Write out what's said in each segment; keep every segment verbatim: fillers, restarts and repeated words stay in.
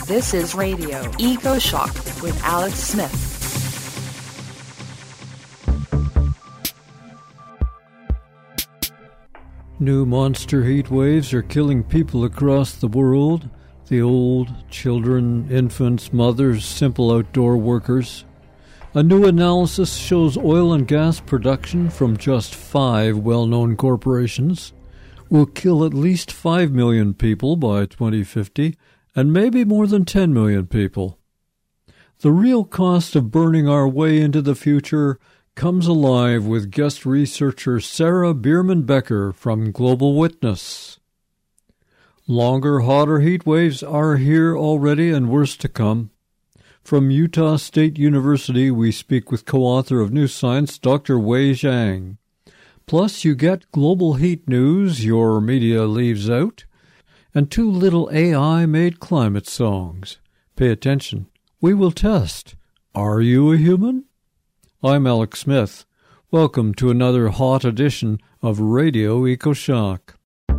This is Radio Eco Shock with Alex Smith. New monster heat waves are killing people across the world. The old, children, infants, mothers, simple outdoor workers. A new analysis shows oil and gas production from just five well-known corporations will kill at least five million people by twenty fifty, and maybe more than ten million people. The real cost of burning our way into the future comes alive with guest researcher Sarah Bierman-Becker from Global Witness. Longer, hotter heat waves are here already and worse to come. From Utah State University, we speak with co-author of New Science, Doctor Wei Zhang. Plus, you get global heat news your media leaves out, and two little A I-made climate songs. Pay attention. We will test. Are you a human? I'm Alex Smith. Welcome to another hot edition of Radio EcoShock.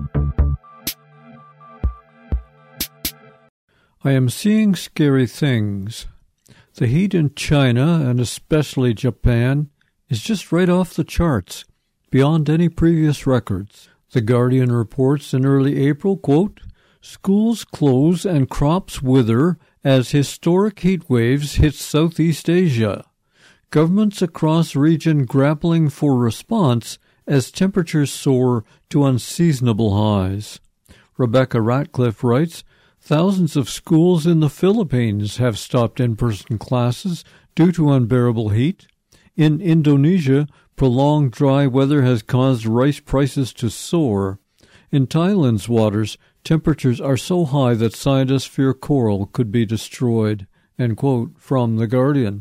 I am seeing scary things. The heat in China, and especially Japan, is just right off the charts, beyond any previous records. The Guardian reports in early April, quote, "Schools close and crops wither as historic heat waves hit Southeast Asia. Governments across region grappling for response as temperatures soar to unseasonable highs." Rebecca Ratcliffe writes, "Thousands of schools in the Philippines have stopped in-person classes due to unbearable heat. In Indonesia, prolonged dry weather has caused rice prices to soar. In Thailand's waters, temperatures are so high that scientists fear coral could be destroyed." End quote from The Guardian.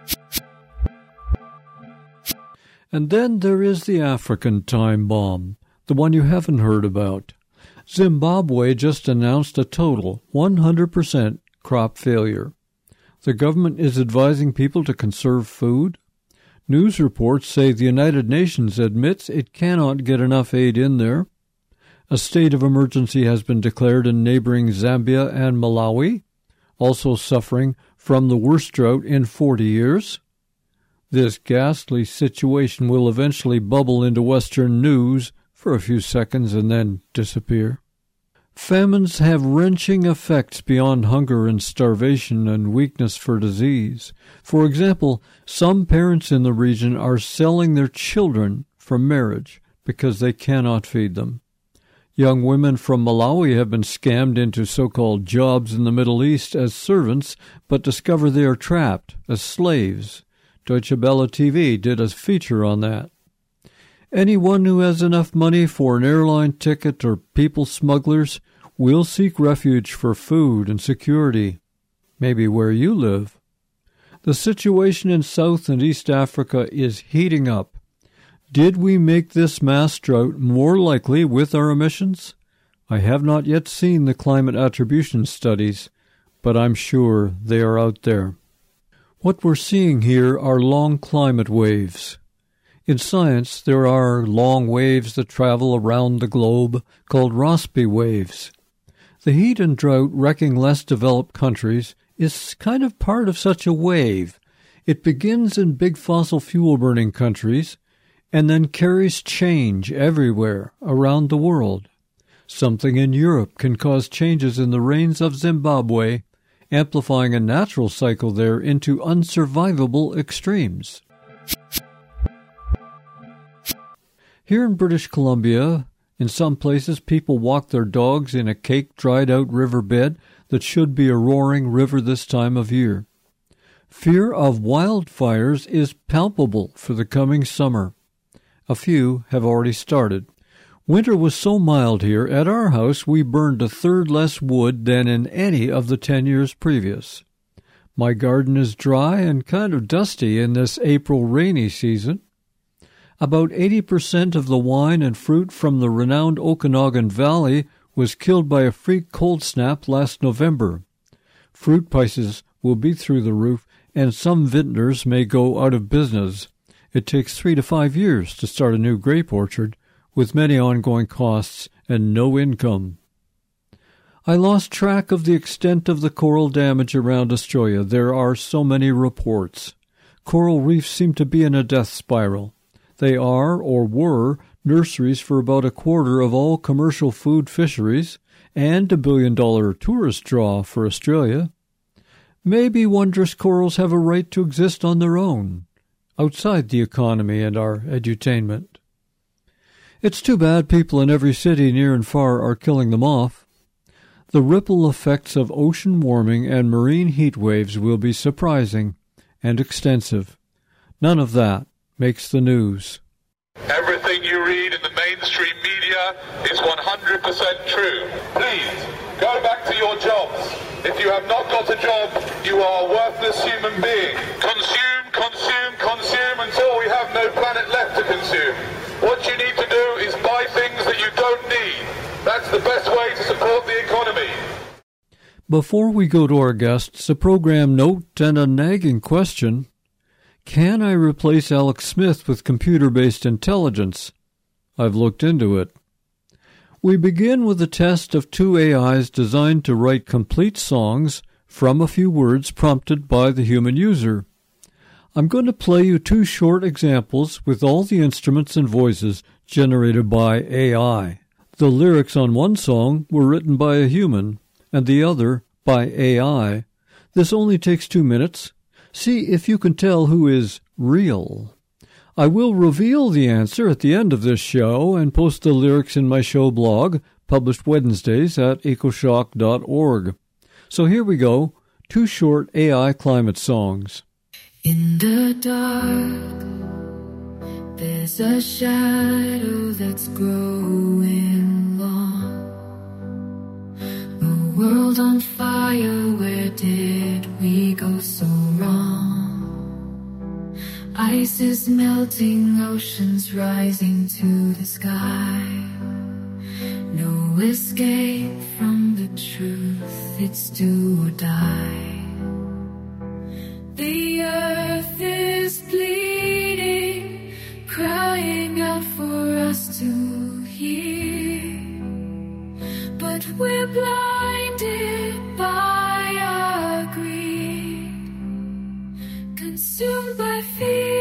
And then there is the African time bomb, the one you haven't heard about. Zimbabwe just announced a total one hundred percent crop failure. The government is advising people to conserve food. News reports say the United Nations admits it cannot get enough aid in there. A state of emergency has been declared in neighboring Zambia and Malawi, also suffering from the worst drought in forty years. This ghastly situation will eventually bubble into Western news for a few seconds and then disappear. Famines have wrenching effects beyond hunger and starvation and weakness for disease. For example, some parents in the region are selling their children for marriage because they cannot feed them. Young women from Malawi have been scammed into so-called jobs in the Middle East as servants, but discover they are trapped as slaves. Deutsche Welle T V did a feature on that. Anyone who has enough money for an airline ticket or people smugglers will seek refuge for food and security, maybe where you live. The situation in South and East Africa is heating up. Did we make this mass drought more likely with our emissions? I have not yet seen the climate attribution studies, but I'm sure they are out there. What we're seeing here are long climate waves. In science, there are long waves that travel around the globe called Rossby waves. The heat and drought wrecking less developed countries is kind of part of such a wave. It begins in big fossil fuel-burning countries and then carries change everywhere around the world. Something in Europe can cause changes in the rains of Zimbabwe, amplifying a natural cycle there into unsurvivable extremes. Here in British Columbia, in some places people walk their dogs in a caked, dried-out riverbed that should be a roaring river this time of year. Fear of wildfires is palpable for the coming summer. A few have already started. Winter was so mild here, at our house we burned a third less wood than in any of the ten years previous. My garden is dry and kind of dusty in this April rainy season. About eighty percent of the wine and fruit from the renowned Okanagan Valley was killed by a freak cold snap last November. Fruit prices will be through the roof, and some vintners may go out of business. It takes three to five years to start a new grape orchard, with many ongoing costs and no income. I lost track of the extent of the coral damage around Australia. There are so many reports. Coral reefs seem to be in a death spiral. They are, or were, nurseries for about a quarter of all commercial food fisheries and a billion-dollar tourist draw for Australia. Maybe wondrous corals have a right to exist on their own, outside the economy and our edutainment. It's too bad people in every city near and far are killing them off. The ripple effects of ocean warming and marine heat waves will be surprising and extensive. None of that makes the news. Everything you read in the mainstream media is one hundred percent true. Please, go back to your jobs. If you have not got a job, you are a worthless human being. Consume, consume, consume until we have no planet left to consume. What you need to do is buy things that you don't need. That's the best way to support the economy. Before we go to our guests, a program note and a nagging question. Can I replace Alex Smith with computer-based intelligence? I've looked into it. We begin with a test of two A Is designed to write complete songs from a few words prompted by the human user. I'm going to play you two short examples with all the instruments and voices generated by A I. The lyrics on one song were written by a human, and the other by A I. This only takes two minutes. See if you can tell who is real. I will reveal the answer at the end of this show and post the lyrics in my show blog, published Wednesdays at ecoshock dot org. So here we go, two short A I climate songs. In the dark, there's a shadow that's growing long. A world on fire, where did we go so wrong? Ice is melting, oceans rising to the sky. No escape from the truth, it's do or die. The earth is bleeding, crying out for us to hear. But we're blinded by our greed, consumed by fear.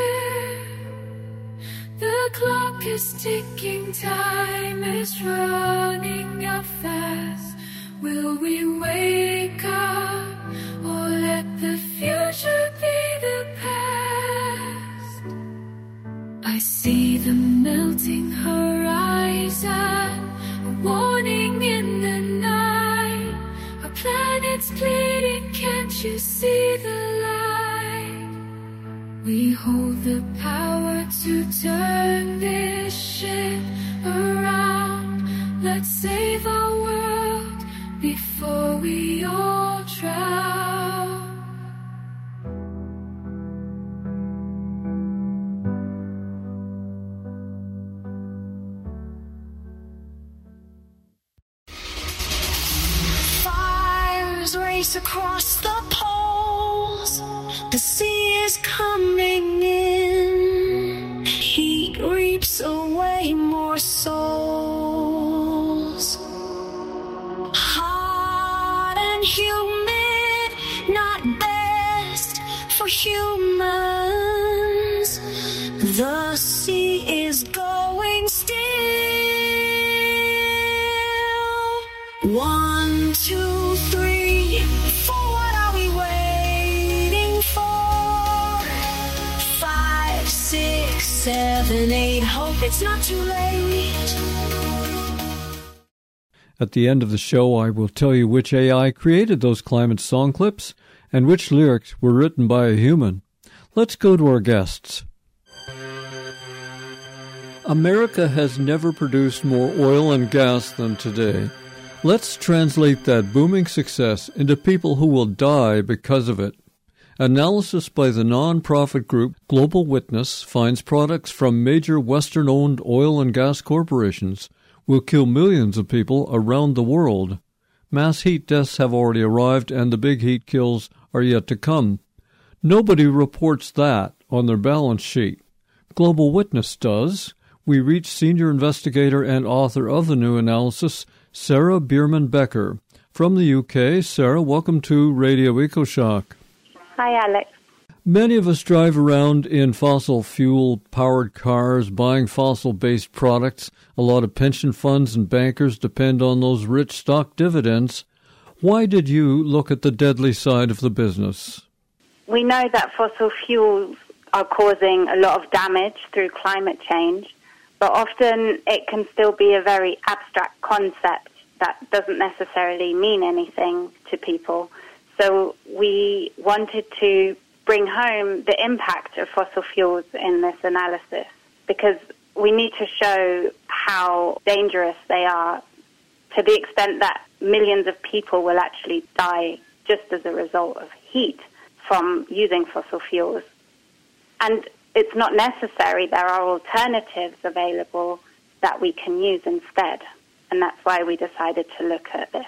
The clock is ticking, time is running out fast. Will we wake up or let the future be the past? I see the melting horizon, a warning in the night. Our planet's bleeding, can't you see the light? We hold the power to turn this ship around. Let's save our world before we all drown. Fires race across the poles. The sea is coming in. Heat reaps away more souls. Hot and humid, not best for humans. The sea is going still. One, two, three, four, what are we waiting for? Five, six, seven, eight, hope it's not too late. At the end of the show, I will tell you which A I created those climate song clips and which lyrics were written by a human. Let's go to our guests. America has never produced more oil and gas than today. Let's translate that booming success into people who will die because of it. Analysis by the non-profit group Global Witness finds products from major Western-owned oil and gas corporations will kill millions of people around the world. Mass heat deaths have already arrived, and the big heat kills are yet to come. Nobody reports that on their balance sheet. Global Witness does. We reached senior investigator and author of the new analysis, Sarah Bierman Becker, From the U K, Sarah, welcome to Radio EcoShock. Hi, Alex. Many of us drive around in fossil fuel-powered cars, buying fossil-based products. A lot of pension funds and bankers depend on those rich stock dividends. Why did you look at the deadly side of the business? We know that fossil fuels are causing a lot of damage through climate change, but often it can still be a very abstract concept that doesn't necessarily mean anything to people. So we wanted to bring home the impact of fossil fuels in this analysis, because we need to show how dangerous they are, to the extent that millions of people will actually die just as a result of heat from using fossil fuels. And it's not necessary. There are alternatives available that we can use instead, and that's why we decided to look at this.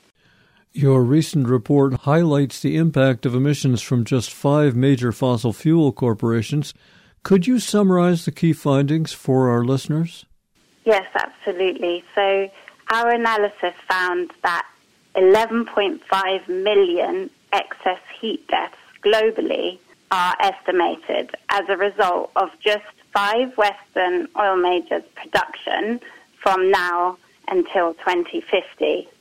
Your recent report highlights the impact of emissions from just five major fossil fuel corporations. Could you summarize the key findings for our listeners? Yes, absolutely. So our analysis found that eleven point five million excess heat deaths globally are estimated as a result of just five Western oil majors' production from now until twenty fifty.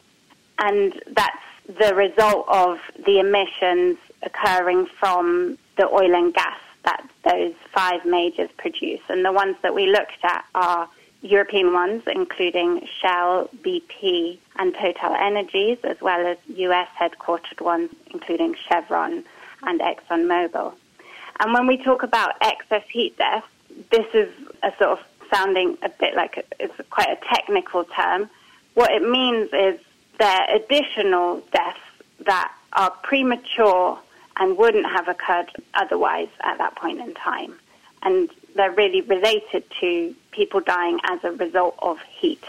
And that's the result of the emissions occurring from the oil and gas that those five majors produce. And the ones that we looked at are European ones, including Shell, B P, and Total Energies, as well as U S headquartered ones, including Chevron and ExxonMobil. And when we talk about excess heat deaths, this is a sort of sounding a bit like a, it's quite a technical term. What it means is they're additional deaths that are premature and wouldn't have occurred otherwise at that point in time. And they're really related to people dying as a result of heat.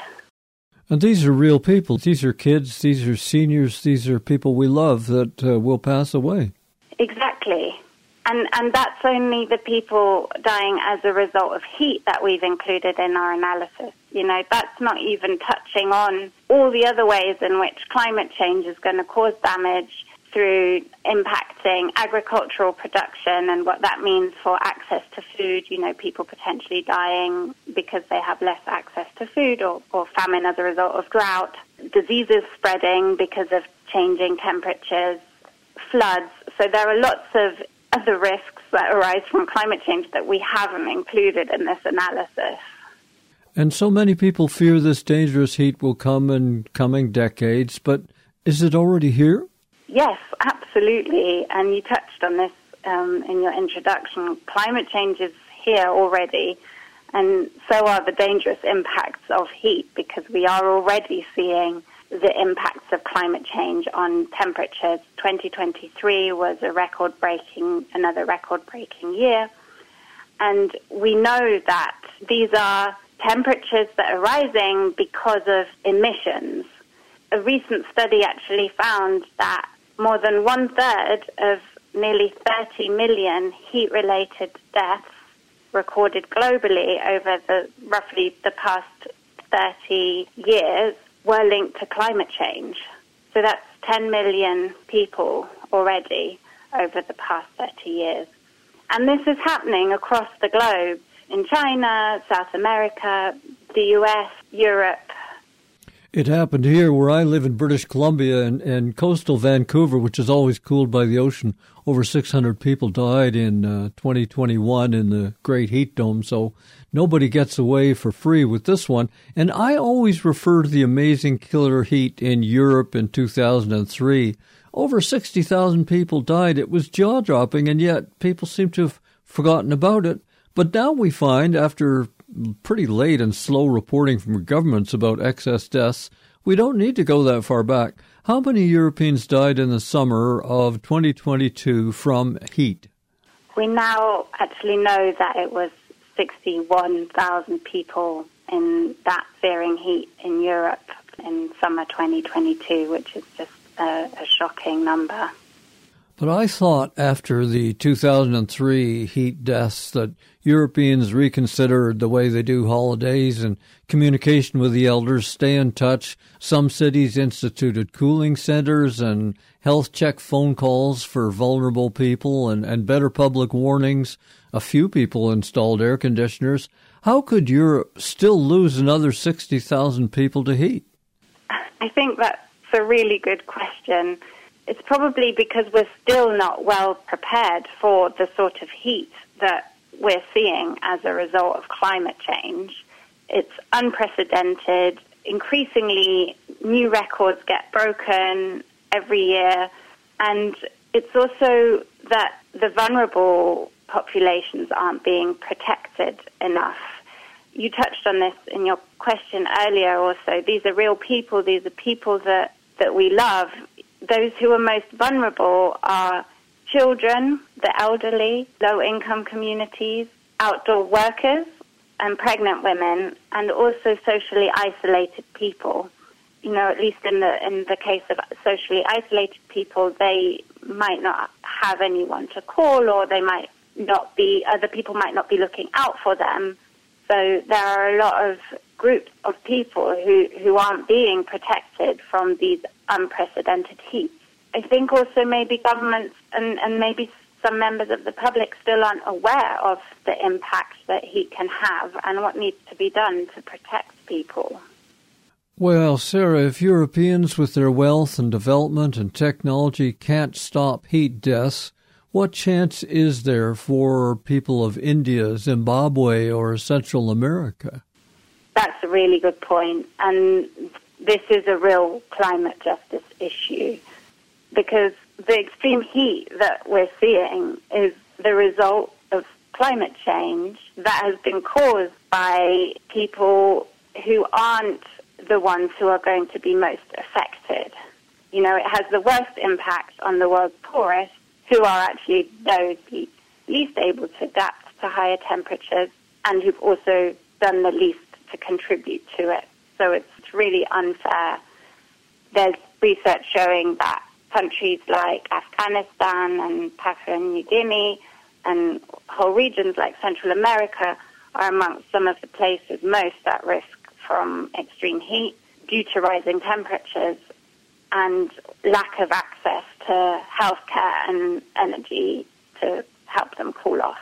And these are real people. These are kids, these are seniors, these are people we love that uh, will pass away. Exactly. And and that's only the people dying as a result of heat that we've included in our analysis. You know, that's not even touching on all the other ways in which climate change is going to cause damage through impacting agricultural production and what that means for access to food, you know, people potentially dying because they have less access to food, or, or famine as a result of drought, diseases spreading because of changing temperatures, floods. So there are lots of other risks that arise from climate change that we haven't included in this analysis. And so many people fear this dangerous heat will come in coming decades, but is it already here? Yes, absolutely. And you touched on this um, in your introduction. Climate change is here already, and so are the dangerous impacts of heat, because we are already seeing the impacts of climate change on temperatures. twenty twenty-three was a record-breaking, another record-breaking year. And we know that these are temperatures that are rising because of emissions. A recent study actually found that more than one-third of nearly thirty million heat-related deaths recorded globally over the roughly the past thirty years were linked to climate change. So that's ten million people already over the past thirty years. And this is happening across the globe, in China, South America, the U S, Europe. It happened here where I live in British Columbia, and, and coastal Vancouver, which is always cooled by the ocean. Over six hundred people died in uh, twenty twenty-one in the Great Heat Dome, so nobody gets away for free with this one. And I always refer to the amazing killer heat in Europe in two thousand three. Over sixty thousand people died. It was jaw-dropping, and yet people seem to have forgotten about it. But now we find, after pretty late and slow reporting from governments about excess deaths, we don't need to go that far back. How many Europeans died in the summer of twenty twenty-two from heat? We now actually know that it was sixty-one thousand people in that searing heat in Europe in summer twenty twenty-two, which is just a, a shocking number. But I thought after the two thousand three heat deaths that Europeans reconsidered the way they do holidays and communication with the elders, stay in touch. Some cities instituted cooling centers and health check phone calls for vulnerable people and, and better public warnings. A few people installed air conditioners. How could Europe still lose another sixty thousand people to heat? I think that's a really good question. It's probably because we're still not well prepared for the sort of heat that we're seeing as a result of climate change. It's unprecedented. Increasingly, new records get broken every year. And it's also that the vulnerable populations aren't being protected enough. You touched on this in your question earlier also. These are real people. These are people that, that we love. Those who are most vulnerable are children, the elderly, low-income communities, outdoor workers, and pregnant women, and also socially isolated people. You know, at least in the in the case of socially isolated people, they might not have anyone to call, or they might not be, other people might not be looking out for them. So there are a lot of groups of people who, who aren't being protected from these unprecedented heats. I think also maybe governments and, and maybe some members of the public still aren't aware of the impact that heat can have and what needs to be done to protect people. Well, Sarah, if Europeans with their wealth and development and technology can't stop heat deaths, what chance is there for people of India, Zimbabwe, or Central America? That's a really good point. And this is a real climate justice issue because the extreme heat that we're seeing is the result of climate change that has been caused by people who aren't the ones who are going to be most affected. You know, it has the worst impact on the world's poorest, who are actually those least able to adapt to higher temperatures and who've also done the least to contribute to it. So it's really unfair. There's research showing that countries like Afghanistan and Papua New Guinea and whole regions like Central America are amongst some of the places most at risk from extreme heat due to rising temperatures and lack of access to healthcare and energy to help them cool off.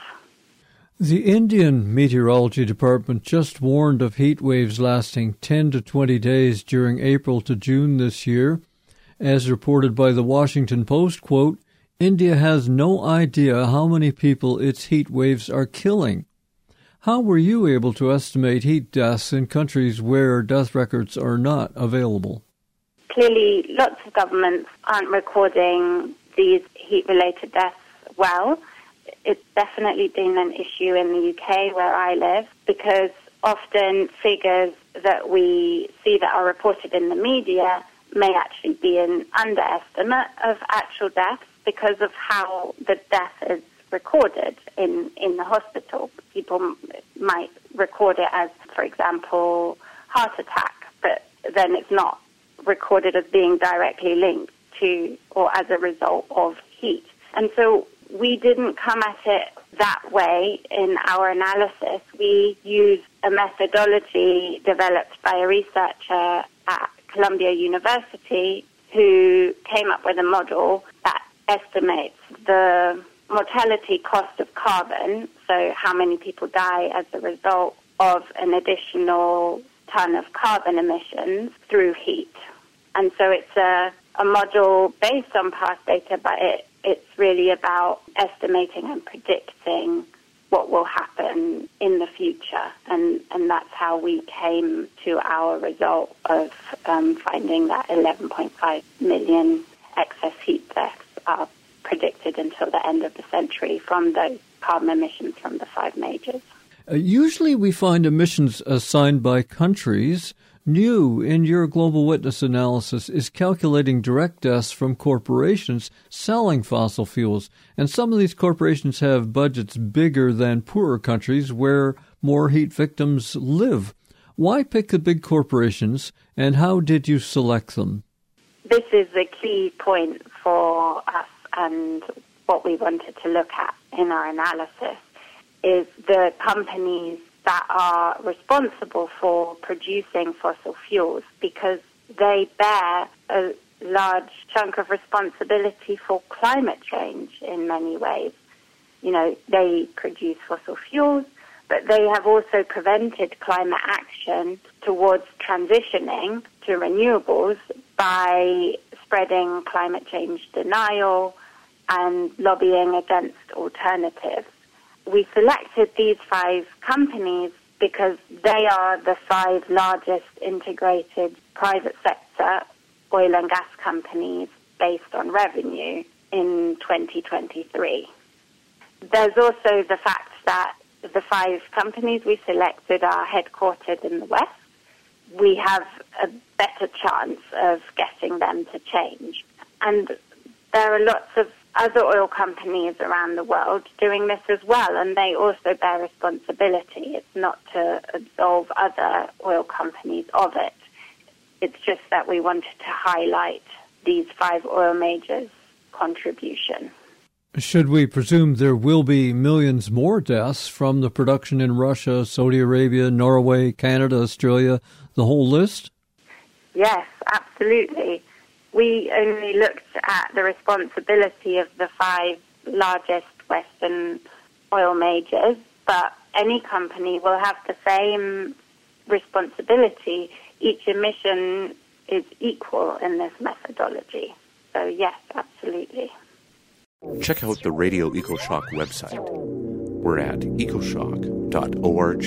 The Indian Meteorology Department just warned of heat waves lasting ten to twenty days during April to June this year. As reported by the Washington Post, quote, India has no idea how many people its heat waves are killing. How were you able to estimate heat deaths in countries where death records are not available? Clearly, lots of governments aren't recording these heat-related deaths well. It's definitely been an issue in the U K where I live because often figures that we see that are reported in the media may actually be an underestimate of actual deaths because of how the death is recorded in, in the hospital. People might record it as, for example, heart attack, but then it's not recorded as being directly linked to or as a result of heat. And so we didn't come at it that way in our analysis. We used a methodology developed by a researcher at Columbia University who came up with a model that estimates the mortality cost of carbon, so how many people die as a result of an additional ton of carbon emissions through heat. And so it's a, a model based on past data, but it, it's really about estimating and predicting what will happen in the future. And, and that's how we came to our result of um, finding that eleven point five million excess heat deaths are predicted until the end of the century from those carbon emissions from the five majors. Uh, usually we find emissions assigned by countries. New in your Global Witness analysis is calculating direct deaths from corporations selling fossil fuels. And some of these corporations have budgets bigger than poorer countries where more heat victims live. Why pick the big corporations, and how did you select them? This is the key point for us and what we wanted to look at in our analysis is the companies that are responsible for producing fossil fuels, because they bear a large chunk of responsibility for climate change in many ways. You know, they produce fossil fuels, but they have also prevented climate action towards transitioning to renewables by spreading climate change denial and lobbying against alternatives. We selected these five companies because they are the five largest integrated private sector oil and gas companies based on revenue in twenty twenty-three. There's also the fact that the five companies we selected are headquartered in the West. We have a better chance of getting them to change. And there are lots of other oil companies around the world doing this as well, and they also bear responsibility. It's not to absolve other oil companies of it. It's just that we wanted to highlight these five oil majors' contribution. Should we presume there will be millions more deaths from the production in Russia, Saudi Arabia, Norway, Canada, Australia, the whole list? Yes, absolutely. We only looked at the responsibility of the five largest Western oil majors, but any company will have the same responsibility. Each emission is equal in this methodology. So yes, absolutely. Check out the Radio EcoShock website. We're at ecoshock dot org.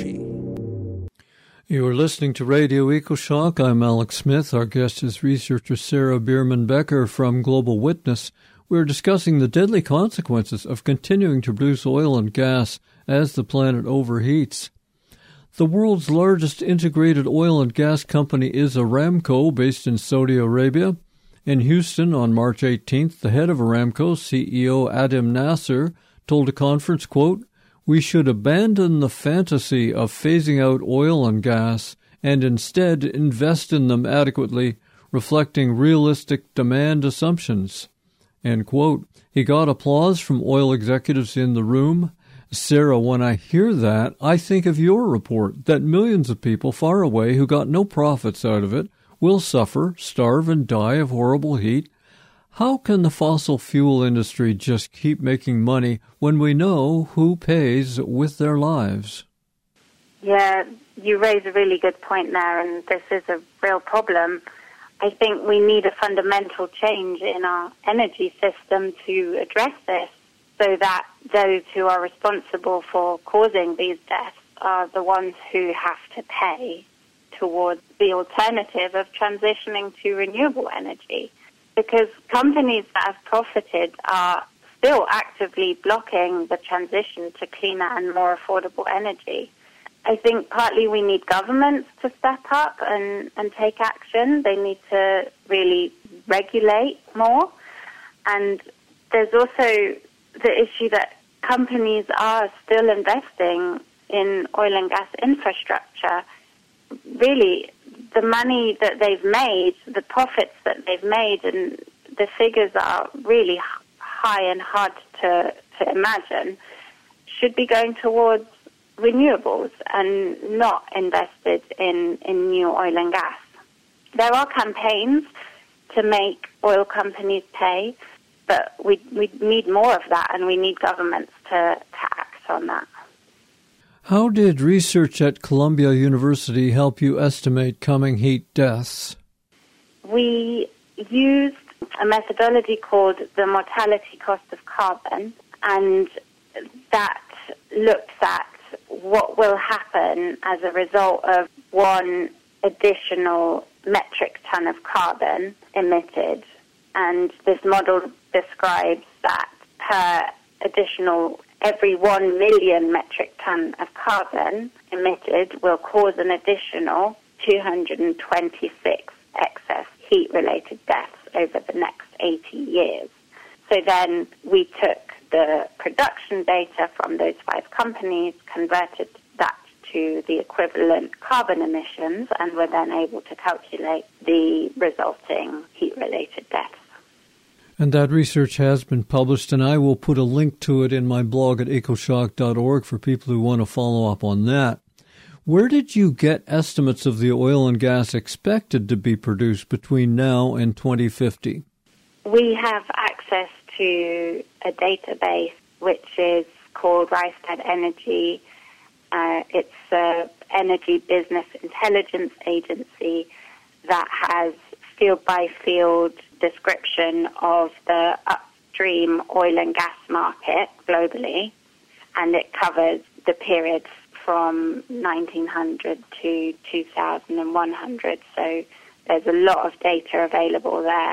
You are listening to Radio EcoShock. I'm Alex Smith. Our guest is researcher Sarah Bierman-Becker from Global Witness. We're discussing the deadly consequences of continuing to produce oil and gas as the planet overheats. The world's largest integrated oil and gas company is Aramco, based in Saudi Arabia. In Houston on March eighteenth, the head of Aramco, C E O Adim Nasser, told a conference, quote, "We should abandon the fantasy of phasing out oil and gas and instead invest in them adequately, reflecting realistic demand assumptions." End quote. He got applause from oil executives in the room. Sarah, when I hear that, I think of your report that millions of people far away who got no profits out of it will suffer, starve, and die of horrible heat. How can the fossil fuel industry just keep making money when we know who pays with their lives? Yeah, you raise a really good point there, and this is a real problem. I think we need a fundamental change in our energy system to address this, so that those who are responsible for causing these deaths are the ones who have to pay towards the alternative of transitioning to renewable energy. Because companies that have profited are still actively blocking the transition to cleaner and more affordable energy. I think partly we need governments to step up and, and take action. They need to really regulate more. And there's also the issue that companies are still investing in oil and gas infrastructure. Really, the money that they've made, the profits that they've made, and the figures are really high and hard to, to imagine, should be going towards renewables and not invested in, in new oil and gas. There are campaigns to make oil companies pay, but we, we need more of that, and we need governments to, to act on that. How did research at Columbia University help you estimate coming heat deaths? We used a methodology called the mortality cost of carbon, and that looks at what will happen as a result of one additional metric ton of carbon emitted. And this model describes that per additional every one million metric ton of carbon emitted will cause an additional two hundred twenty-six excess heat-related deaths over the next eighty years. So then we took the production data from those five companies, converted that to the equivalent carbon emissions, and were then able to calculate the resulting heat-related deaths. And that research has been published, and I will put a link to it in my blog at ecoshock dot org for people who want to follow up on that. Where did you get estimates of the oil and gas expected to be produced between now and twenty fifty? We have access to a database which is called Rystad Energy. Uh, it's an energy business intelligence agency that has field-by-field description of the upstream oil and gas market globally, and it covers the period from nineteen hundred to two thousand one hundred, so there's a lot of data available there,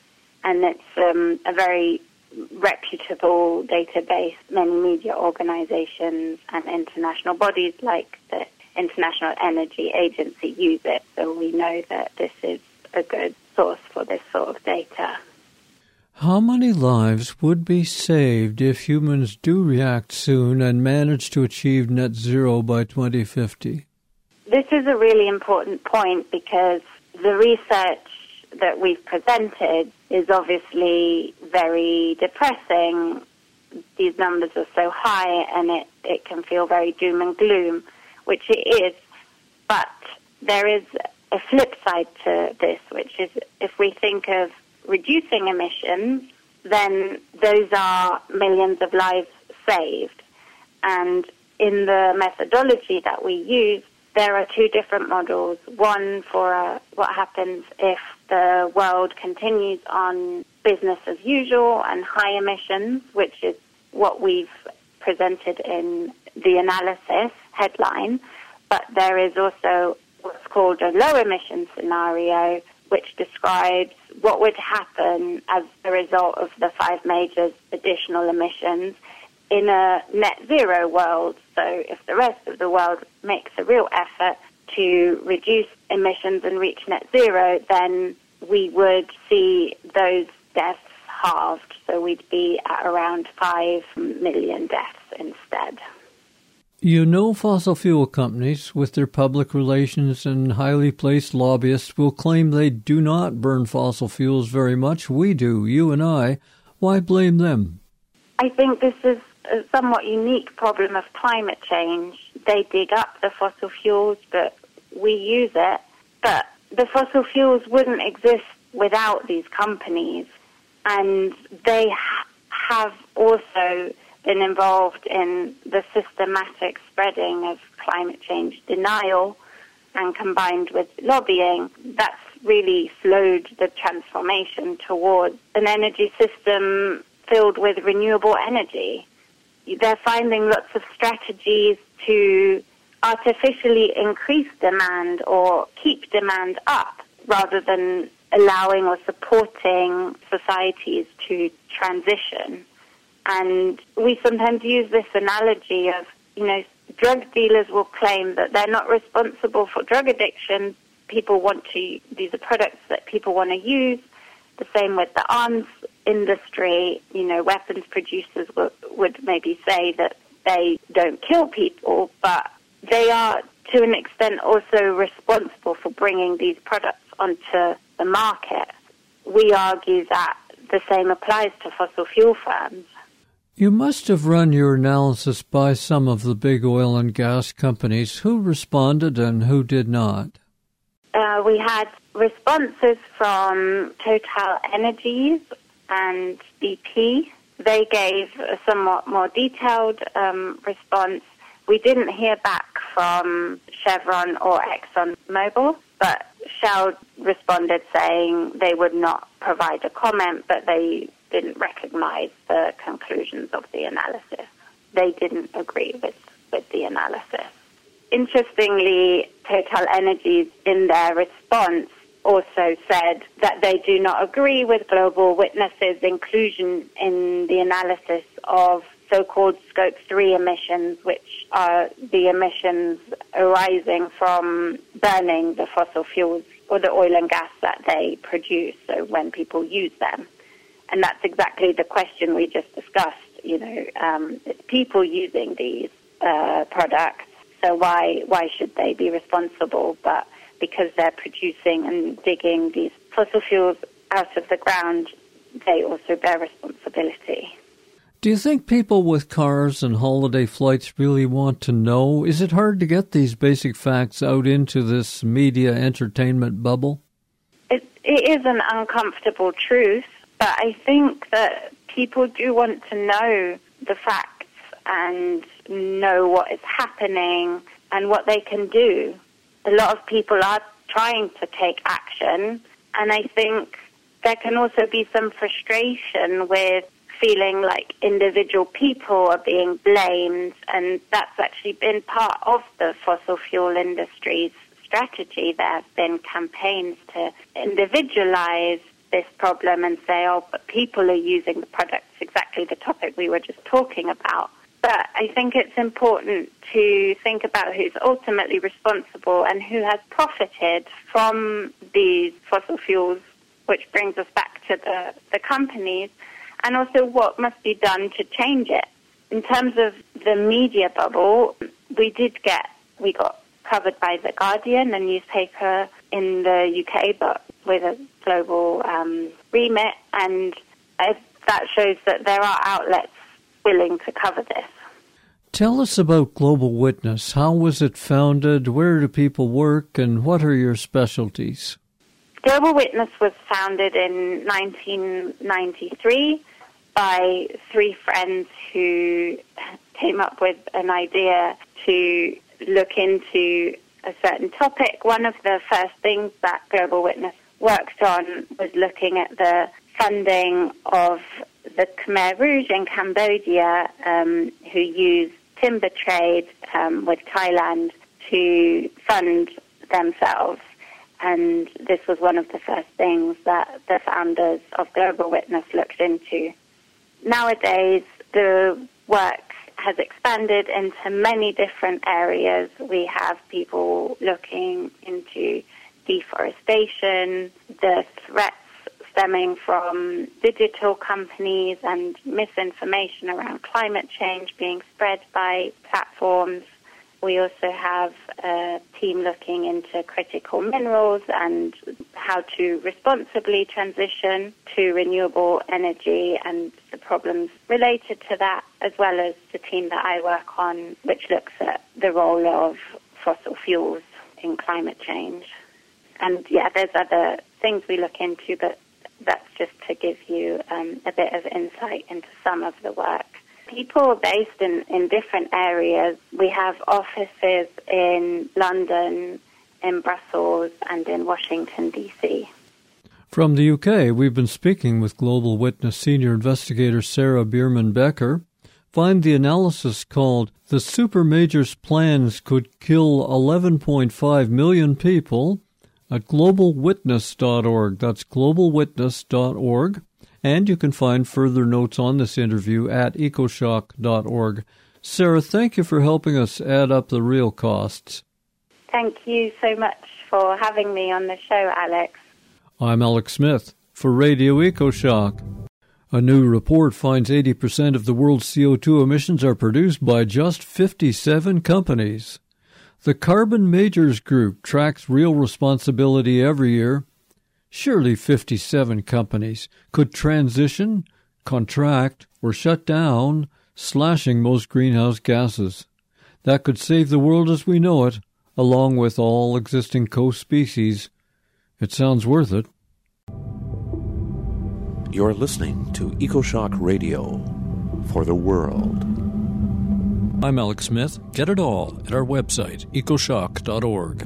and it's um, a very reputable database. Many media organizations and international bodies like the International Energy Agency use it, so we know that this is a good source for this sort of data. How many lives would be saved if humans do react soon and manage to achieve net zero by twenty fifty? This is a really important point because the research that we've presented is obviously very depressing. These numbers are so high and it, it can feel very doom and gloom, which it is. But there is a flip side to this, which is if we think of reducing emissions, then those are millions of lives saved. And in the methodology that we use, there are two different models. One for uh, what happens if the world continues on business as usual and high emissions, which is what we've presented in the analysis headline. But there is also what's called a low emission scenario, which describes what would happen as a result of the five majors additional emissions in a net zero world. So if the rest of the world makes a real effort to reduce emissions and reach net zero, then we would see those deaths halved. So we'd be at around five million deaths instead. You know, fossil fuel companies, with their public relations and highly placed lobbyists, will claim they do not burn fossil fuels very much. We do, you and I. Why blame them? I think this is a somewhat unique problem of climate change. They dig up the fossil fuels, but we use it. But the fossil fuels wouldn't exist without these companies. And they ha- have also been involved in the systematic spreading of climate change denial, and combined with lobbying, that's really slowed the transformation towards an energy system filled with renewable energy. They're finding lots of strategies to artificially increase demand or keep demand up rather than allowing or supporting societies to transition. And we sometimes use this analogy of, you know, drug dealers will claim that they're not responsible for drug addiction. People want to, these are products that people want to use. The same with the arms industry. You know, weapons producers would, would maybe say that they don't kill people, but they are to an extent also responsible for bringing these products onto the market. We argue that the same applies to fossil fuel firms. You must have run your analysis by some of the big oil and gas companies. Who responded and who did not? Uh, we had responses from Total Energies and B P. They gave a somewhat more detailed um, response. We didn't hear back from Chevron or ExxonMobil, but Shell responded saying they would not provide a comment, but they didn't recognize the conclusions of the analysis. They didn't agree with, with the analysis. Interestingly, Total Energies, in their response, also said that they do not agree with Global Witness's inclusion in the analysis of so-called Scope three emissions, which are the emissions arising from burning the fossil fuels or the oil and gas that they produce, so when people use them. And that's exactly the question we just discussed. You know, um, it's people using these uh, products, so why why should they be responsible? But because they're producing and digging these fossil fuels out of the ground, they also bear responsibility. Do you think people with cars and holiday flights really want to know? Is it hard to get these basic facts out into this media entertainment bubble? It, it is an uncomfortable truth, but I think that people do want to know the facts and know what is happening and what they can do. A lot of people are trying to take action, and I think there can also be some frustration with feeling like individual people are being blamed, and that's actually been part of the fossil fuel industry's strategy. There have been campaigns to individualize this problem and say, oh, but people are using the products, exactly the topic we were just talking about. But I think it's important to think about who's ultimately responsible and who has profited from these fossil fuels, which brings us back to the, the companies, and also what must be done to change it. In terms of the media bubble, we did get, we got covered by The Guardian, a newspaper in the U K, but with a global um, remit, and uh, that shows that there are outlets willing to cover this. Tell us about Global Witness. How was it founded? Where do people work? And what are your specialties? Global Witness was founded in nineteen ninety-three by three friends who came up with an idea to look into a certain topic. One of the first things that Global Witness worked on was looking at the funding of the Khmer Rouge in Cambodia, um, who used timber trade um, with Thailand to fund themselves. And this was one of the first things that the founders of Global Witness looked into. Nowadays, the work has expanded into many different areas. We have people looking into deforestation, the threats stemming from digital companies and misinformation around climate change being spread by platforms. We also have a team looking into critical minerals and how to responsibly transition to renewable energy and the problems related to that, as well as the team that I work on, which looks at the role of fossil fuels in climate change. And yeah, there's other things we look into, but that's just to give you um, a bit of insight into some of the work. People are based in, in different areas. We have offices in London, in Brussels, and in Washington, D C. From the U K, we've been speaking with Global Witness senior investigator Sarah Bierman-Becker. Find the analysis called "The Supermajors' Plans Could Kill eleven point five million People" at global witness dot org. That's global witness dot org. And you can find further notes on this interview at ecoshock dot org. Sarah, thank you for helping us add up the real costs. Thank you so much for having me on the show, Alex. I'm Alex Smith for Radio EcoShock. A new report finds eighty percent of the world's C O two emissions are produced by just fifty-seven companies. The Carbon Majors Group tracks real responsibility every year. Surely fifty-seven companies could transition, contract, or shut down, slashing most greenhouse gases. That could save the world as we know it, along with all existing co-species. It sounds worth it. You're listening to EcoShock Radio for the world. I'm Alex Smith. Get it all at our website, ecoshock dot org.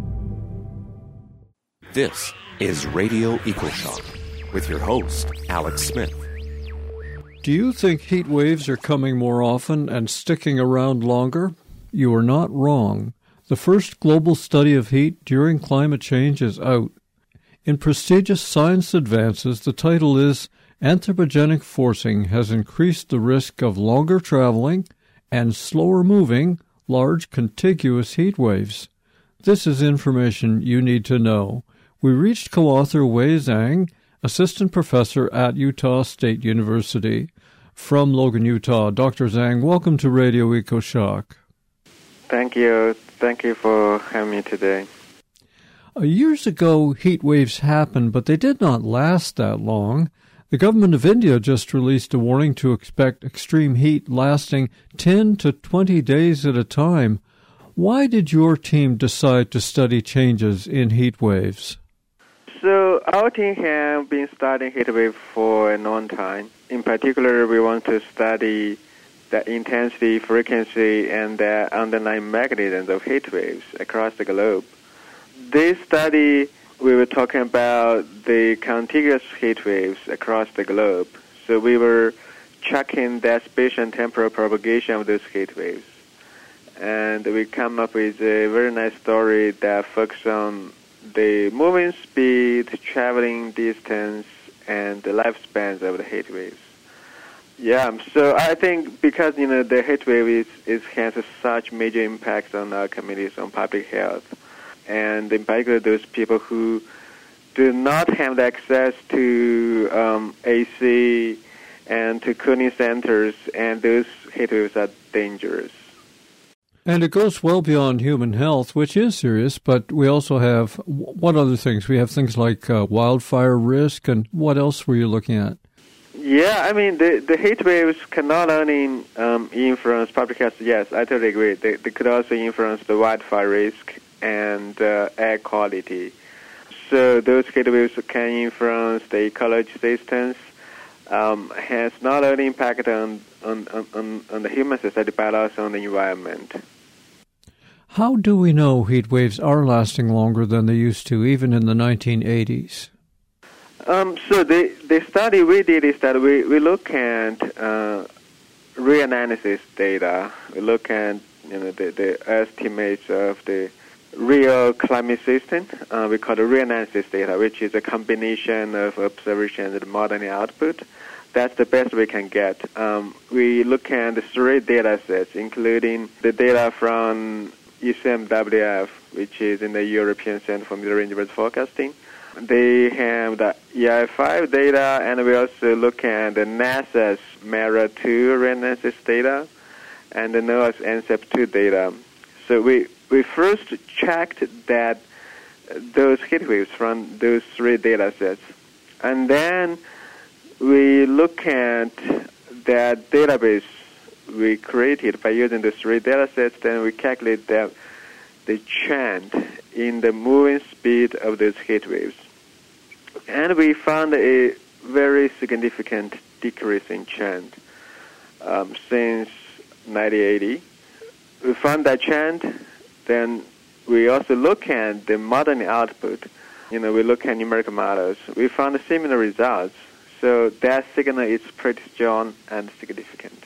This is Radio EcoShock with your host, Alex Smith. Do you think heat waves are coming more often and sticking around longer? You are not wrong. The first global study of heat during climate change is out. In prestigious Science Advances, the title is Anthropogenic Forcing Has Increased the Risk of Longer Traveling and Slower Moving Large Contiguous Heat Waves. This is information you need to know. We reached co-author Wei Zhang, assistant professor at Utah State University. From Logan, Utah, Doctor Zhang, welcome to Radio EcoShock. Thank you. Thank you for having me today. Uh, years ago, heat waves happened, but they did not last that long. The government of India just released a warning to expect extreme heat lasting ten to twenty days at a time. Why did your team decide to study changes in heat waves? So our team has been studying heat wave for a long time. In particular, we want to study the intensity, frequency, and the underlying mechanisms of heat waves across the globe. This study, we were talking about the contiguous heat waves across the globe. So we were checking the spatial and temporal propagation of those heat waves. And we come up with a very nice story that focuses on the moving speed, traveling distance, and the lifespans of the heat waves. Yeah, so I think because, you know, the heat wave is, is has such major impacts on our communities, on public health, and in particular those people who do not have the access to um, A C and to cooling centers, and those heat waves are dangerous. And it goes well beyond human health, which is serious, but we also have, what other things? We have things like uh, wildfire risk, and what else were you looking at? Yeah, I mean, the, the heat waves can not only um, influence public health, yes, I totally agree. They, they could also influence the wildfire risk and uh, air quality. So those heat waves can influence the ecology systems, um, has not only impact on, on, on, on the human society, but also on the environment. How do we know heat waves are lasting longer than they used to, even in the nineteen eighties? Um, so the, the study we did is that we, we look at uh, reanalysis data. We look at, you know, the, the estimates of the real climate system. Uh, we call it reanalysis data, which is a combination of observation and modeling output. That's the best we can get. Um, we look at the three data sets, including the data from E C M W F, which is in the European Center for Mid-Range Forecasting. They have the E I five data, and we also look at the NASA's MERA two reanalysis data and the NOAA's NCEP two data. So we, we first checked that those heat waves from those three data sets, and then we look at that database we created by using the three data sets, then we calculate the, the trend in the moving speed of those heat waves. And we found a very significant decrease in trend um, since nineteen eighty. We found that trend, then we also look at the modeling output. You know, we look at numerical models. We found similar results. So that signal is pretty strong and significant.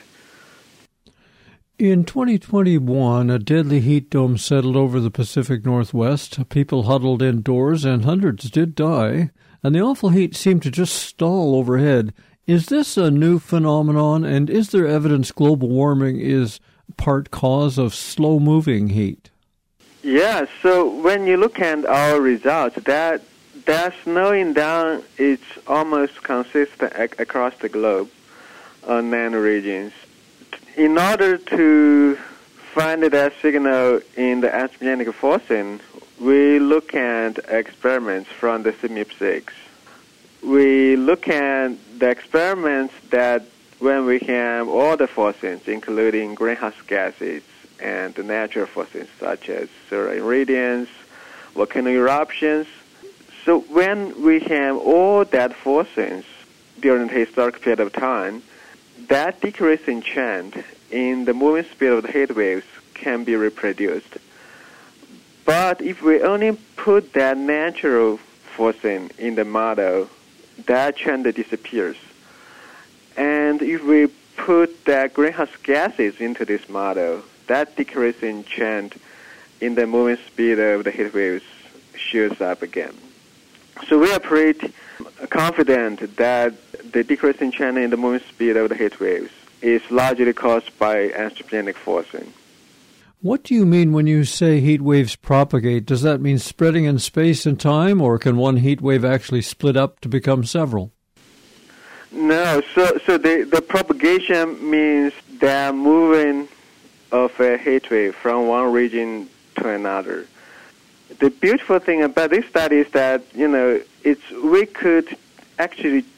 In twenty twenty-one, a deadly heat dome settled over the Pacific Northwest. People huddled indoors, and hundreds did die. And the awful heat seemed to just stall overhead. Is this a new phenomenon, and is there evidence global warming is part cause of slow-moving heat? Yeah, so when you look at our results, that that slowing down is almost consistent ac- across the globe on nine regions. In order to find that signal in the anthropogenic forcing, we look at experiments from the CMIP six. We look at the experiments that when we have all the forcings, including greenhouse gases and the natural forcings such as solar irradiance, volcano eruptions. So when we have all that forcings during the historic period of time, that decrease in trend in the moving speed of the heat waves can be reproduced. But if we only put that natural forcing in the model, that trend disappears. And if we put that greenhouse gases into this model, that decrease in trend in the moving speed of the heat waves shows up again. So we are pretty confident that the decrease in trend in the moving speed of the heat waves is largely caused by anthropogenic forcing. What do you mean when you say heat waves propagate? Does that mean spreading in space and time, or can one heat wave actually split up to become several? No, so so the, the propagation means the moving of a heat wave from one region to another. The beautiful thing about this study is that, you know, it's we could actually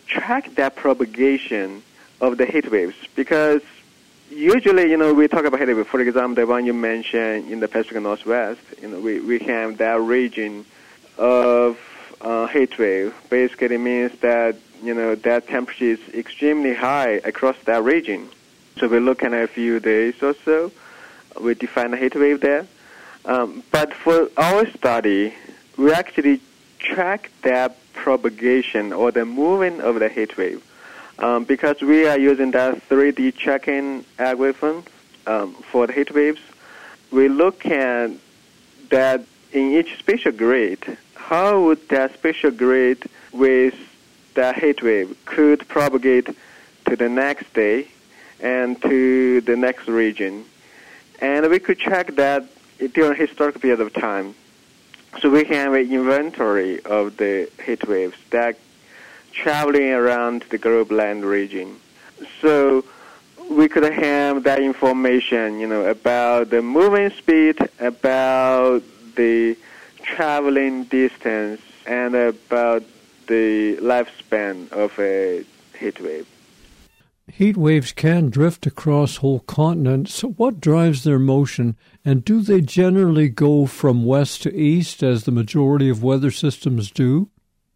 track that propagation of the heat waves, because usually, you know, we talk about heat wave. For example, the one you mentioned in the Pacific Northwest, you know, we, we have that region of uh, heat wave. Basically means that, you know, that temperature is extremely high across that region. So we look at a few days or so, we define a heat wave there. Um, but for our study, we actually track that propagation or the movement of the heat wave. Um, because we are using that three D tracking algorithm um, for the heat waves, we look at that in each spatial grid, how would that spatial grid with that heat wave could propagate to the next day and to the next region. And we could track that during a historical period of time. So we can have an inventory of the heat waves that traveling around the globe land region. So we could have that information, you know, about the moving speed, about the traveling distance, and about the lifespan of a heat wave. Heat waves can drift across whole continents. What drives their motion, and do they generally go from west to east as the majority of weather systems do?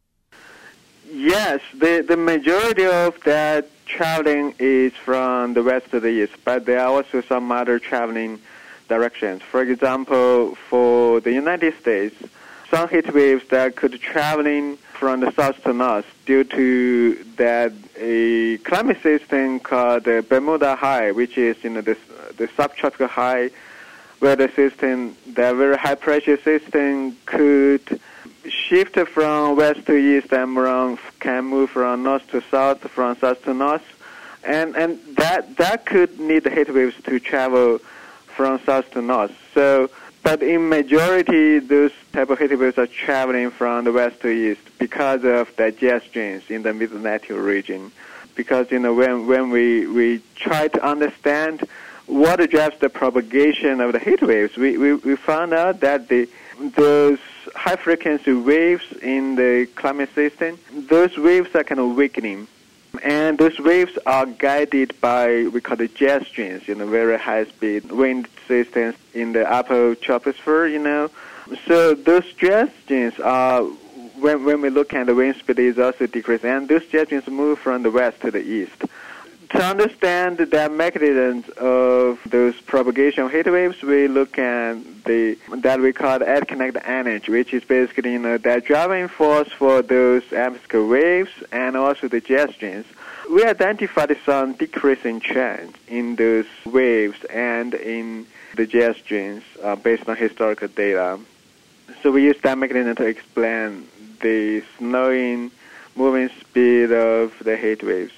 Yes, the, the majority of that traveling is from the west to the east, but there are also some other traveling directions. For example, for the United States, some heat waves that could traveling from the south to north due to that a climate system called the Bermuda High, which is, you know, the, the subtropical high weather system, that very high pressure system could shift from west to east and from, can move from north to south, from south to north, and and that that could need the heat waves to travel from south to north. So, but in majority, those type of heat waves are traveling from the west to east because of the jet streams in the mid-latitude region. Because, you know, when when we we try to understand what drives the propagation of the heat waves, we we, we found out that the those high-frequency waves in the climate system, those waves are kind of weakening. And those waves are guided by, we call it jet streams, you know, very high-speed wind systems in the upper troposphere, you know. So those jet streams are, when, when we look at the wind speed, is also decreasing. And those jet streams move from the west to the east. To understand the mechanisms of those propagation of heat waves, we look at the that we call the eddy-kinetic energy, which is basically, you know, the driving force for those atmospheric waves and also the jet streams. We identified some decreasing trends in those waves and in the jet streams uh, based on historical data. So we use that mechanism to explain the slowing moving speed of the heat waves.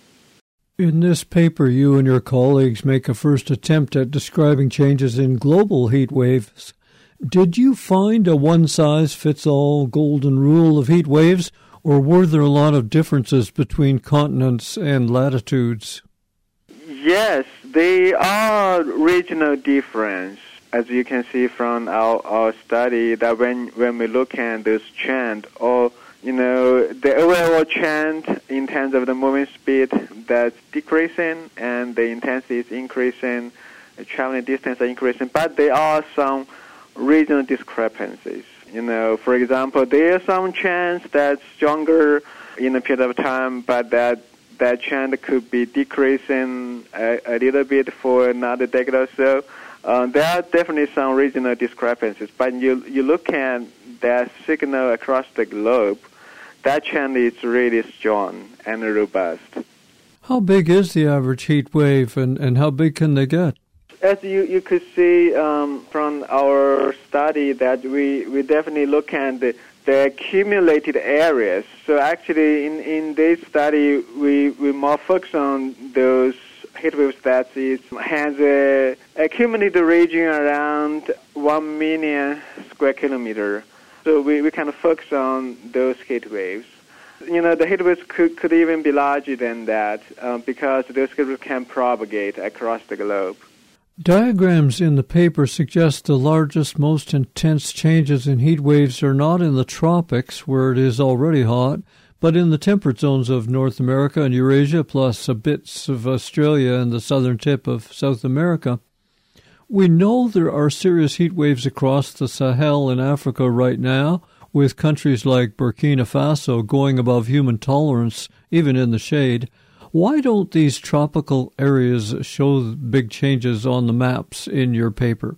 In this paper, you and your colleagues make a first attempt at describing changes in global heat waves. Did you find a one-size-fits-all golden rule of heat waves, or were there a lot of differences between continents and latitudes? Yes, there are regional differences. As you can see from our, our study, that when, when we look at this trend, or you know, the overall trend in terms of the moving speed that's decreasing and the intensity is increasing, the traveling distance are increasing, but there are some regional discrepancies. You know, for example, there are some trends that's stronger in a period of time, but that that trend could be decreasing a, a little bit for another decade or so. Uh, there are definitely some regional discrepancies, but you you look at that signal across the globe, that trend is really strong and robust. How big is the average heat wave, and, and how big can they get? As you, you could see um, from our study, that we, we definitely look at the, the accumulated areas. So actually, in, in this study, we, we more focus on those heat waves that is, has a accumulated region around one million square kilometer. So we, we kind of focus on those heat waves. You know, the heat waves could, could even be larger than that uh, because those heat waves can propagate across the globe. Diagrams in the paper suggest the largest, most intense changes in heat waves are not in the tropics, where it is already hot, But in the temperate zones of North America and Eurasia, plus a bits of Australia and the southern tip of South America, we know there are serious heat waves across the Sahel in Africa right now, with countries like Burkina Faso going above human tolerance, even in the shade. Why don't these tropical areas show big changes on the maps in your paper?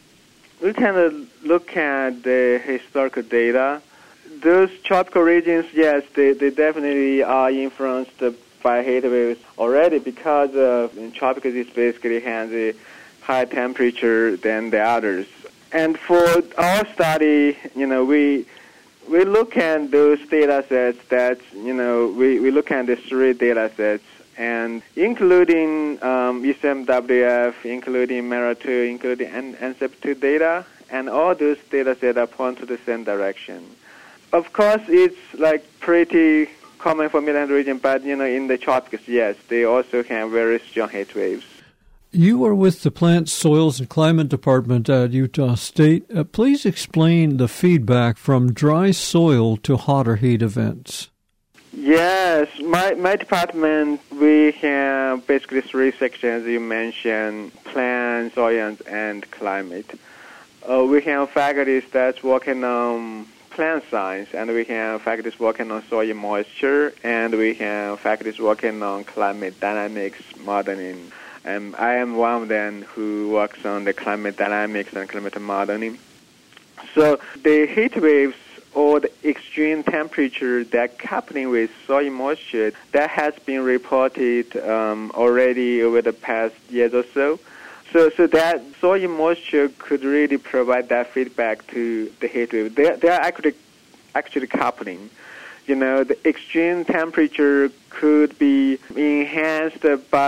We can look at the historical data. Those tropical regions, yes, they, they definitely are influenced by heat waves already because uh, tropical disease basically has a higher temperature than the others. And for our study, you know, we we look at those data sets that, you know, we, we look at the three data sets, and including um, E C M W F, including MERA two, including N C E P two data, and all those data sets are point to the same direction. Of course, it's like pretty common for Midland region, but, you know, in the tropics, yes, they also have very strong heat waves. You are with the Plant, Soils, and Climate Department at Utah State. Uh, please explain the feedback from dry soil to hotter heat events. Yes, my my department, we have basically three sections you mentioned: plant, soil, and climate. Uh, we have faculties that's working on plant science, and we have faculties working on soil moisture, and we have faculties working on climate dynamics modeling. And I am one of them who works on the climate dynamics and climate modeling. So the heat waves or the extreme temperature that coupling with soil moisture, that has been reported um, already over the past years or so. So so that soil moisture could really provide that feedback to the heat wave. They, they are actually, actually coupling. You know, the extreme temperature could be enhanced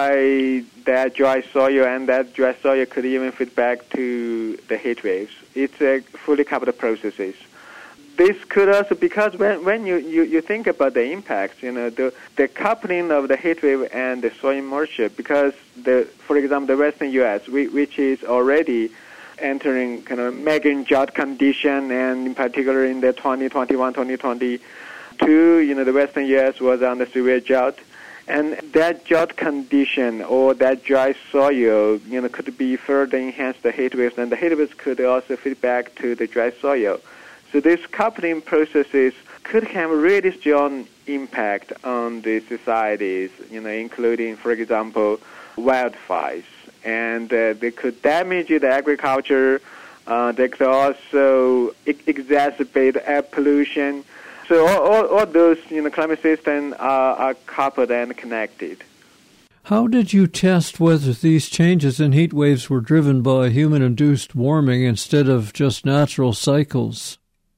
by that dry soil, and that dry soil could even feed back to the heat waves. It's a fully coupled processes. This could also, because when, when you, you, you think about the impacts, you know, the, the coupling of the heat wave and the soil moisture, because, the, for example, the western U S, we, which is already entering kind of mega drought condition, and in particular in the twenty twenty-one, twenty twenty-two, you know, the western U S was under severe drought. And that drought condition or that dry soil, you know, could be further enhanced the heat waves, and the heat waves could also feed back to the dry soil. So these coupling processes could have a really strong impact on the societies, you know, including, for example, wildfires. And uh, they could damage the agriculture. Uh, they could also e- exacerbate air pollution. So all, all, all those, you know, climate systems are, are coupled and connected. How did you test whether these changes in heat waves were driven by human-induced warming instead of just natural cycles?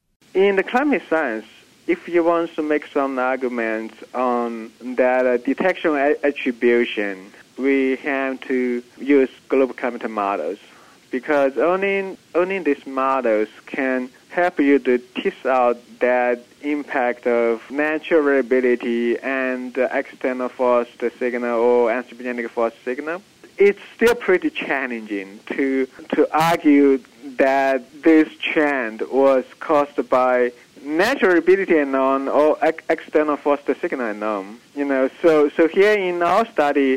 In the climate science, if you want to make some arguments on that uh, detection attribution, we have to use global climate models, because only only these models can help you to tease out that impact of natural variability and uh, external force signal or anthropogenic force signal. It's still pretty challenging to to argue that this trend was caused by natural variability unknown or ex- external force signal unknown. You know, so so here in our study,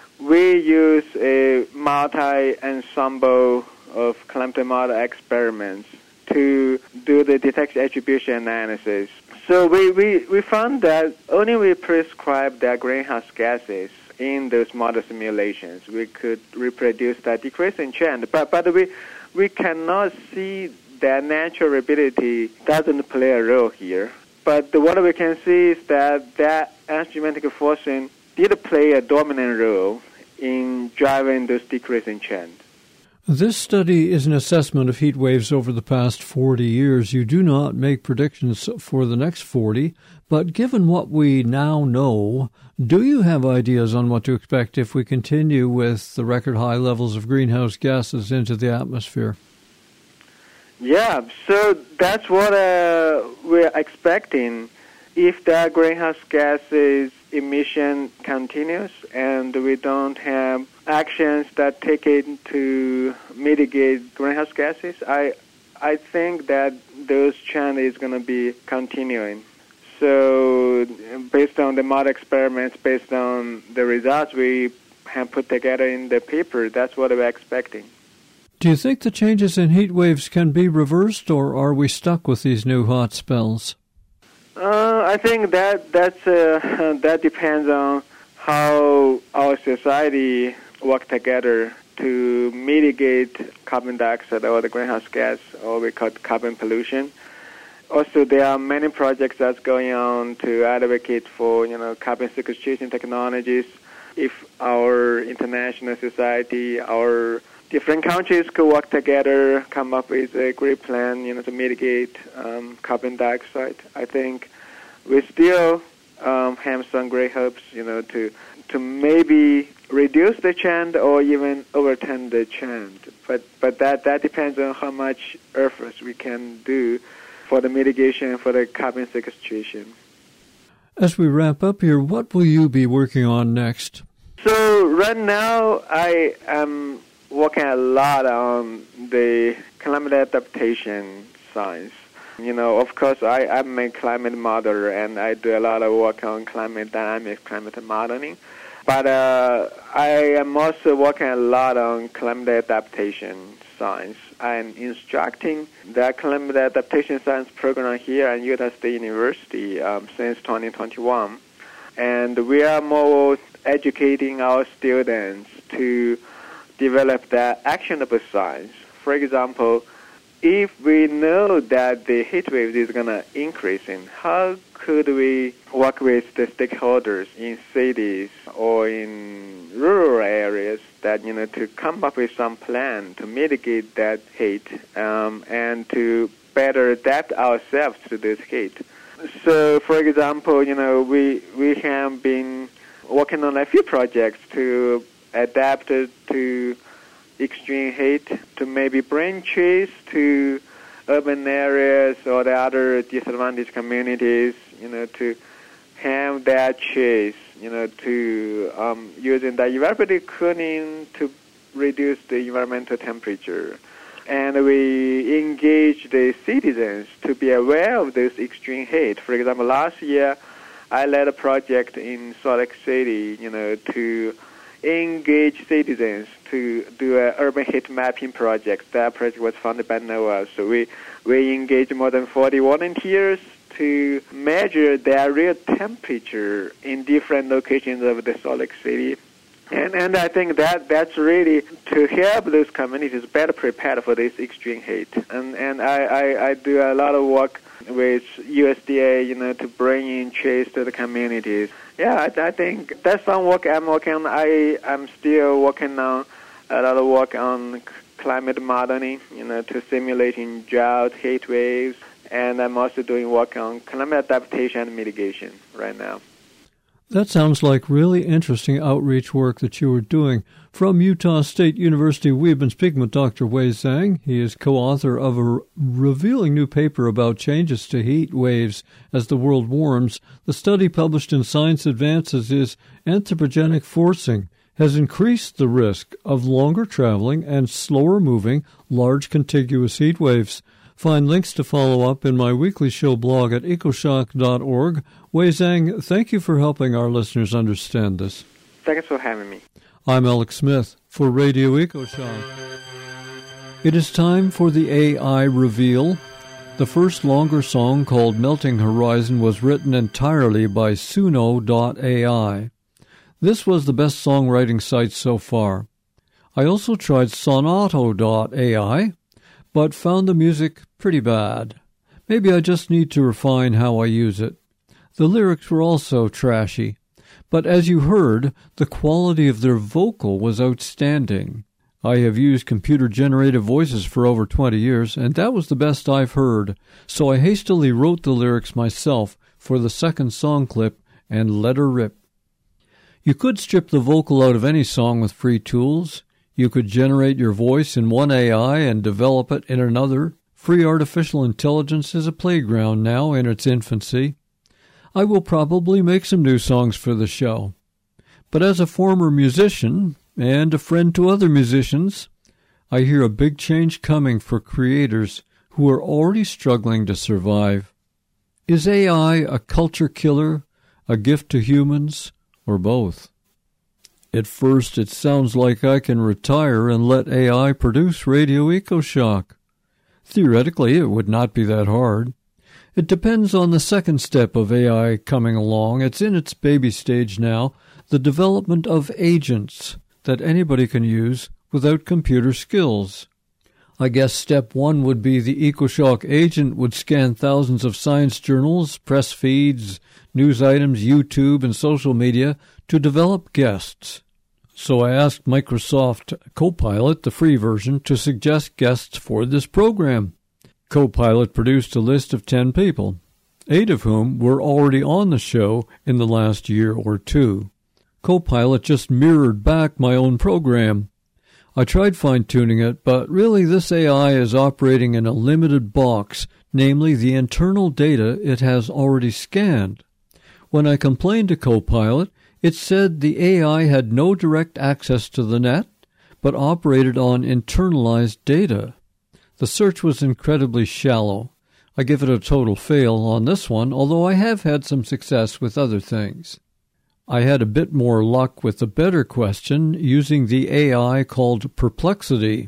we use a multi-ensemble of climate model experiments to do the detection attribution analysis. So we, we, we found that only we prescribe the greenhouse gases in those model simulations, we could reproduce that decreasing trend. But but we we cannot see that natural variability doesn't play a role here. But what we can see is that that anthropogenic forcing did play a dominant role in driving this decreasing trend. This study is an assessment of heat waves over the past forty years. You do not make predictions for the next forty, but given what we now know, do you have ideas on what to expect if we continue with the record high levels of greenhouse gases into the atmosphere? Yeah, so that's what uh, we're expecting. If the greenhouse gases emission continues and we don't have actions that take it to mitigate greenhouse gases, I I think that those trend is going to be continuing. So based on the model experiments, based on the results we have put together in the paper, that's what we're expecting. Do you think the changes in heat waves can be reversed, or are we stuck with these new hot spells? Uh, I think that that's uh, that depends on how our society work together to mitigate carbon dioxide or the greenhouse gas, or we call it carbon pollution. Also, there are many projects that's going on to advocate for, you know, carbon sequestration technologies. If our international society, our different countries could work together, come up with a great plan, you know, to mitigate um, carbon dioxide, I think we still um, have some great hopes, you know, to to maybe reduce the trend or even overturn the trend. But but that that depends on how much efforts we can do for the mitigation, for the carbon sequestration. As we wrap up here, what will you be working on next? So right now, I am working a lot on the climate adaptation science. You know, of course, I, I'm a climate modeler, and I do a lot of work on climate dynamics, climate modeling. But uh, I am also working a lot on climate adaptation science. I'm instructing the climate adaptation science program here at Utah State University um, since twenty twenty-one. And we are more educating our students to develop the actionable science. For example, if we know that the heat wave is going to increase, in how could we work with the stakeholders in cities or in rural areas that, you know, to come up with some plan to mitigate that heat um, and to better adapt ourselves to this heat. So, for example, you know, we we have been working on a few projects to adapt to extreme heat, to maybe bring trees to urban areas or the other disadvantaged communities, you know, to have that trees, you know, to um, using the evaporative cooling to reduce the environmental temperature. And we engage the citizens to be aware of this extreme heat. For example, last year, I led a project in Salt Lake City, you know, to engage citizens to do an urban heat mapping project. That project was funded by NOAA. So we, we engaged more than forty volunteers to measure their real temperature in different locations of the Salt Lake City. And and I think that that's really to help those communities better prepared for this extreme heat. And and I, I, I do a lot of work with U S D A, you know, to bring in trees to the communities. Yeah, I, I think that's some work I'm working on. I, I'm still working on a lot of work on climate modeling, you know, to simulating drought, heat waves, and I'm also doing work on climate adaptation and mitigation right now. That sounds like really interesting outreach work that you are doing. From Utah State University, we've been speaking with Doctor Wei Zhang. He is co-author of a revealing new paper about changes to heat waves as the world warms. The study published in Science Advances is anthropogenic forcing has increased the risk of longer traveling and slower moving large contiguous heat waves. Find links to follow up in my weekly show blog at ecoshock dot org. Wei Zhang, thank you for helping our listeners understand this. Thanks for having me. I'm Alex Smith for Radio EcoShock. It is time for the A I reveal. The first longer song, called Melting Horizon, was written entirely by Suno dot A I. This was the best songwriting site so far. I also tried Sonato dot A I, but found the music pretty bad. Maybe I just need to refine how I use it. The lyrics were also trashy, but as you heard, the quality of their vocal was outstanding. I have used computer-generated voices for over twenty years, and that was the best I've heard, so I hastily wrote the lyrics myself for the second song clip and let her rip. You could strip the vocal out of any song with free tools. You could generate your voice in one A I and develop it in another. Free artificial intelligence is a playground now in its infancy. I will probably make some new songs for the show. But as a former musician and a friend to other musicians, I hear a big change coming for creators who are already struggling to survive. Is A I a culture killer, a gift to humans, or both? At first, it sounds like I can retire and let A I produce Radio EcoShock. Theoretically, it would not be that hard. It depends on the second step of A I coming along. It's in its baby stage now, the development of agents that anybody can use without computer skills. I guess step one would be the EcoShock agent would scan thousands of science journals, press feeds, news items, YouTube, and social media to develop guests. So I asked Microsoft Copilot, the free version, to suggest guests for this program. Copilot produced a list of ten people, eight of whom were already on the show in the last year or two. Copilot just mirrored back my own program. I tried fine-tuning it, but really this A I is operating in a limited box, namely the internal data it has already scanned. When I complained to Copilot, it said the A I had no direct access to the net, but operated on internalized data. The search was incredibly shallow. I give it a total fail on this one, although I have had some success with other things. I had a bit more luck with a better question using the A I called Perplexity.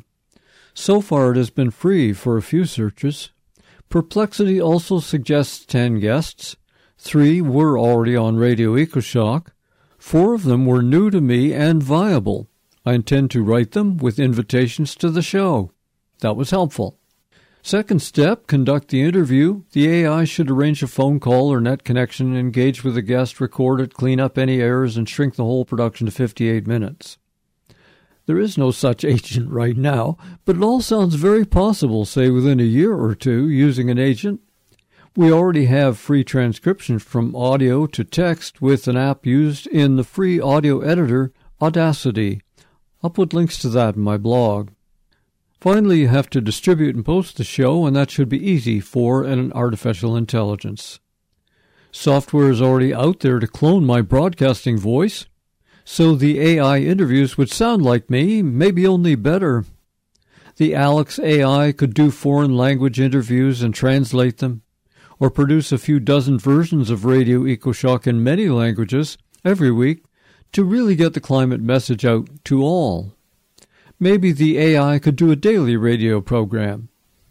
So far it has been free for a few searches. Perplexity also suggests ten guests. Three were already on Radio EcoShock. Four of them were new to me and viable. I intend to write them with invitations to the show. That was helpful. Second step, conduct the interview. The A I should arrange a phone call or net connection, engage with the guest, record it, clean up any errors, and shrink the whole production to fifty-eight minutes. There is no such agent right now, but it all sounds very possible, say within a year or two, using an agent. We already have free transcription from audio to text with an app used in the free audio editor, Audacity. I'll put links to that in my blog. Finally, you have to distribute and post the show, and that should be easy for an artificial intelligence. Software is already out there to clone my broadcasting voice, so the A I interviews would sound like me, maybe only better. The Alex A I could do foreign language interviews and translate them, or produce a few dozen versions of Radio EcoShock in many languages every week to really get the climate message out to all. Maybe the A I could do a daily radio program.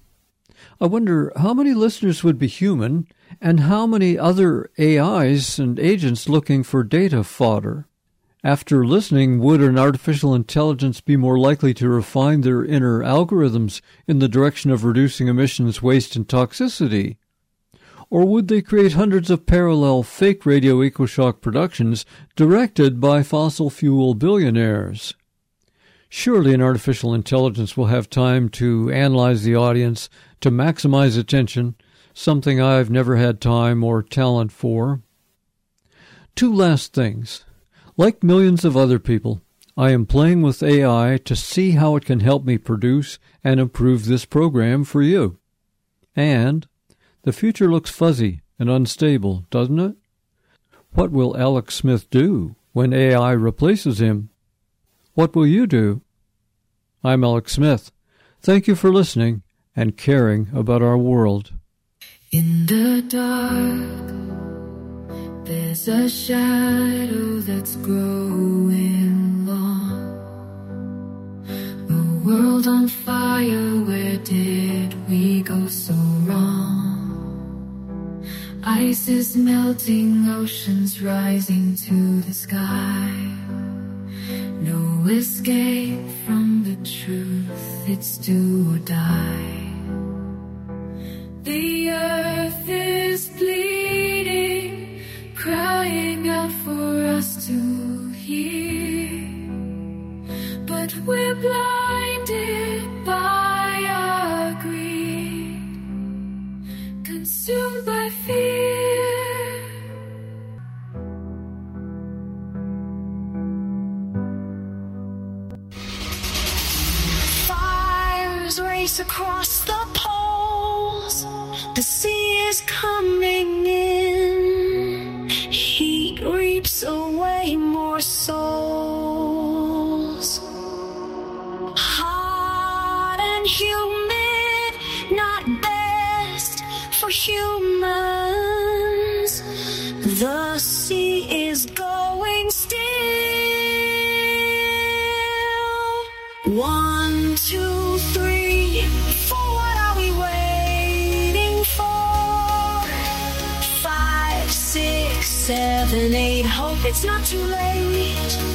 I wonder how many listeners would be human and how many other A Is and agents looking for data fodder. After listening, would an artificial intelligence be more likely to refine their inner algorithms in the direction of reducing emissions, waste, and toxicity? Or would they create hundreds of parallel fake Radio EcoShock productions directed by fossil fuel billionaires? Surely an artificial intelligence will have time to analyze the audience, to maximize attention, something I've never had time or talent for. Two last things. Like millions of other people, I am playing with A I to see how it can help me produce and improve this program for you. And the future looks fuzzy and unstable, doesn't it? What will Alex Smith do when A I replaces him? What will you do? I'm Alex Smith. Thank you for listening and caring about our world. In the dark, there's a shadow that's growing long. A world on fire, where did we go so wrong? Ice is melting, oceans rising to the sky. No escape from the truth, it's do or die. The earth is bleeding, crying out for us to hear. But we're blinded by our greed, consumed by fear. Race across the poles, the sea is coming in. Heat reaps away more souls. Hot and humid, not best for humans. The sea is going still. One, two, three, four, what are we waiting for? Five, six, seven, eight, hope it's not too late.